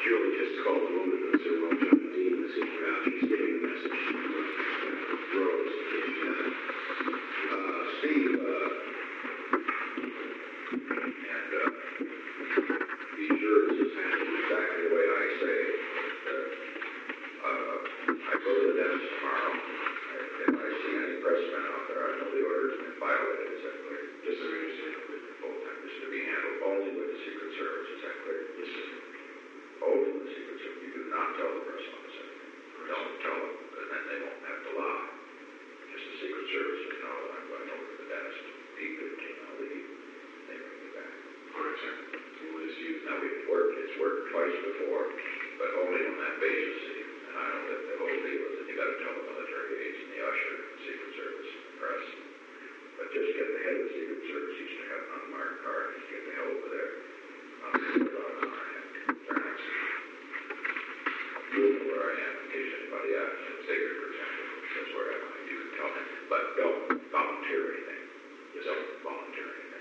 Julie just called a woman and said, well, John Dean is in out. She's getting the message. Rose. Steve, be sure this is handled exactly the way I say it. I go to the dentist tomorrow. If I see any pressmen out there, I know the order's been violated. Is that clear? Just so you say, both times. This is to be handled only with the Secret Service. Is that clear? Yes, sir. Only with the Secret Service. You do not tell the press officer. Don't tell them, and then they won't have to lie. Just the Secret Service will know that I'm going over to the dentist. P15, I'll leave. They bring me back. All right, sir. We'll just use now. It's worked twice before, but only on that basis. And I know that the whole deal is that you got to tell the military aides and the usher, the Secret Service, and the press. But just get the head of the Secret Service. Used to have an unmarked car. Get the hell over there. They're not. You know where I am in case anybody asks. Xavier, for example, that's where I am. You can tell him, but don't volunteer anything. Just don't volunteer anything.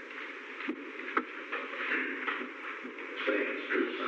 Saying it's true, son.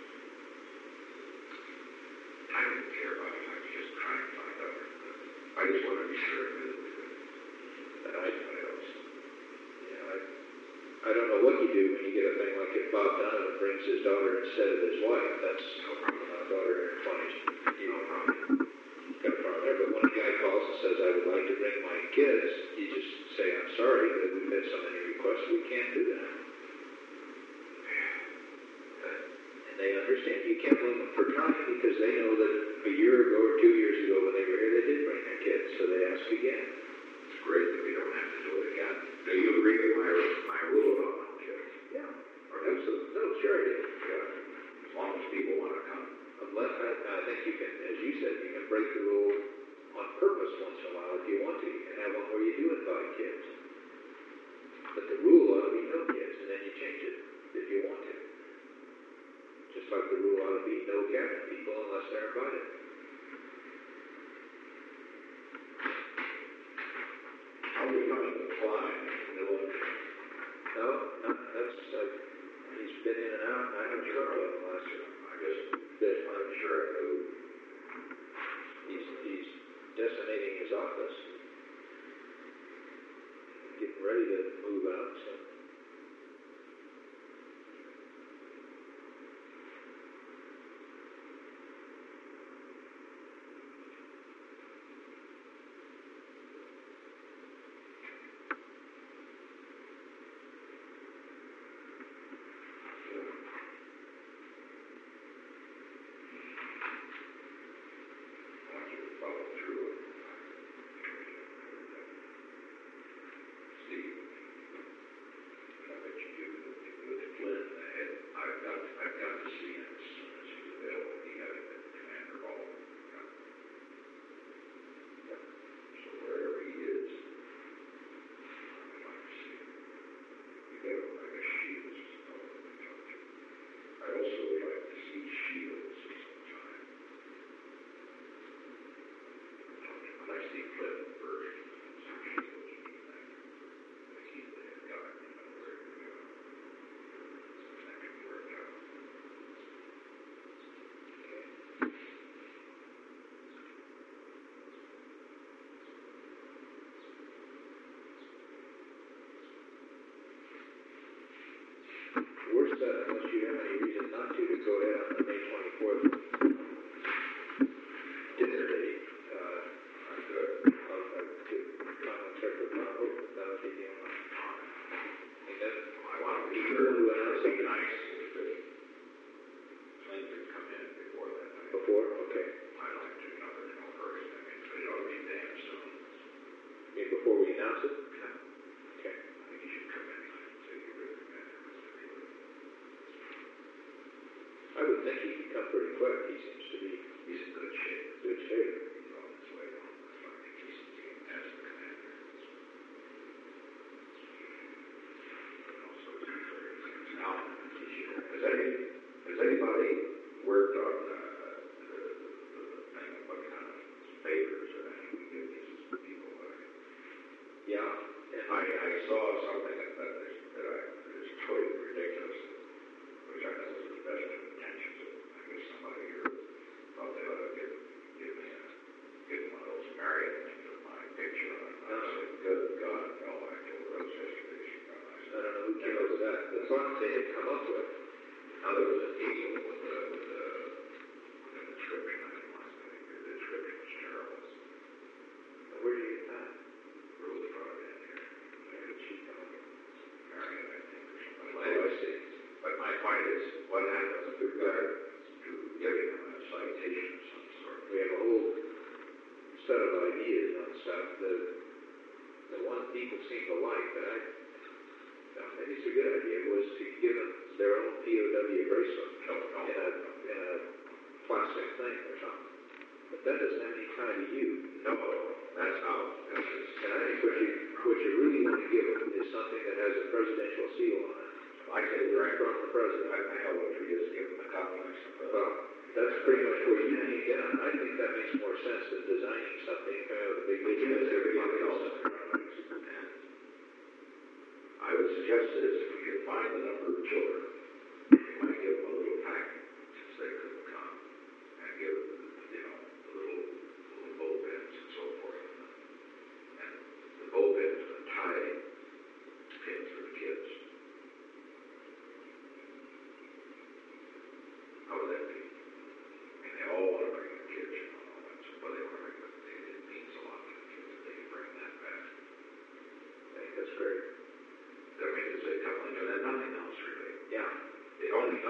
I just want to be sure that I else. I don't know what you do when you get a thing like if Bob Donovan brings his daughter instead of his wife. That's No problem. daughter in her 20s. No problem. Got a problem there. But when a guy calls and says, I would like to bring my kids, you just say, I'm sorry, but we've had so many requests, we can't do that. And they understand. You can't blame them for trying because they know that a year ago or 2 years ago when they were here, they did bring their kids, so they ask again. It's great that we don't have to do it again. Do you agree with my rule about no kids? Yeah. Or absolutely. No, sure I do. Yeah. As long as people want to come. Unless, I think you can, as you said, you can break the rule on purpose once in a while if you want to. You can have one where you do invite kids. But the rule ought to be no kids, and then you change it if you want to. Just like the rule ought to be no cabin people unless they're invited. Are we going to fly in the village? No, that's, he's been in and out, and I haven't heard of him last year. I'm sure I knew. He's decimating his office, getting ready to move out, so. I want you to follow through with Steve. I bet you do with Flynn. I've got to see him as soon as he's available. He had him at Commander Hall. So wherever he is, I'd like to see him. You got him like a Shields. I'd also like to see Shields sometime. I see Flynn first. So Shields meet that. But he's the head guy. You know where to go. That can work out. We're set, unless you have any reason not to go ahead on the May 24th dinner date. I'm good. I'll check with Bob, that would be the only. And then, I want to be you here. want to announce It'd be something nice if Flynn could come in before that night. before? Okay. I'd like to, there's no hurry. I mean, but it ought to be damn soon. I mean, before we announce it? Okay. I think he should come in and say he really meant it. I would think he could come pretty quick. He seems to be He's in good shape. good shape. He's on his way home. That's why I think he's as the commander. But also, he's very things. Now, has anybody worked on the thing of what kind of favors or anything we give these people? Yeah. And I saw something that is totally ridiculous, which I know is the best of intentions. I guess somebody here thought they ought to give one of those Marriott things with my picture on it. I said, good God, no, I told Rose yesterday, she got I don't know who came up with that. The thought they had come up with. Now there was an eagle with the description. I didn't like it. The description was terrible. Where did you get that? Rose brought it in here. Where did she come up with? Marriott, I think, or something. Oh, I see. But my point is, what happens if we've got to giving them a citation of some sort? We have a whole set of ideas on stuff. The one people seem to like that I think it's a good idea was to give them their own POW bracelet in a plastic thing or something. But that doesn't have any tie to you. No, that's not. And I think what you really want to give them is something that has a presidential seal on it. I say Right from the president. I know what we just give them a combination of Well, that's pretty much where you need to get on. I think that makes more sense than designing something with a big because everybody else else. and I would suggest this, if we could find the number of children, we might give them a little packet since they couldn't come and give, the little bowl pens and so forth.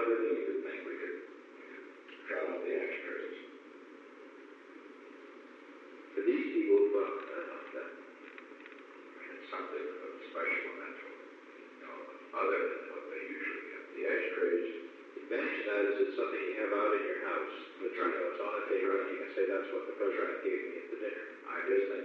other than you could think we could drop out the ashtrays. For these people, well, I don't know, that, It's something of special momentum, other than what they usually get. The ashtrays, the advantage of that is it's something you have out in your house, but you know, it's on a table, and you can say that's what the president gave me at the dinner. I just think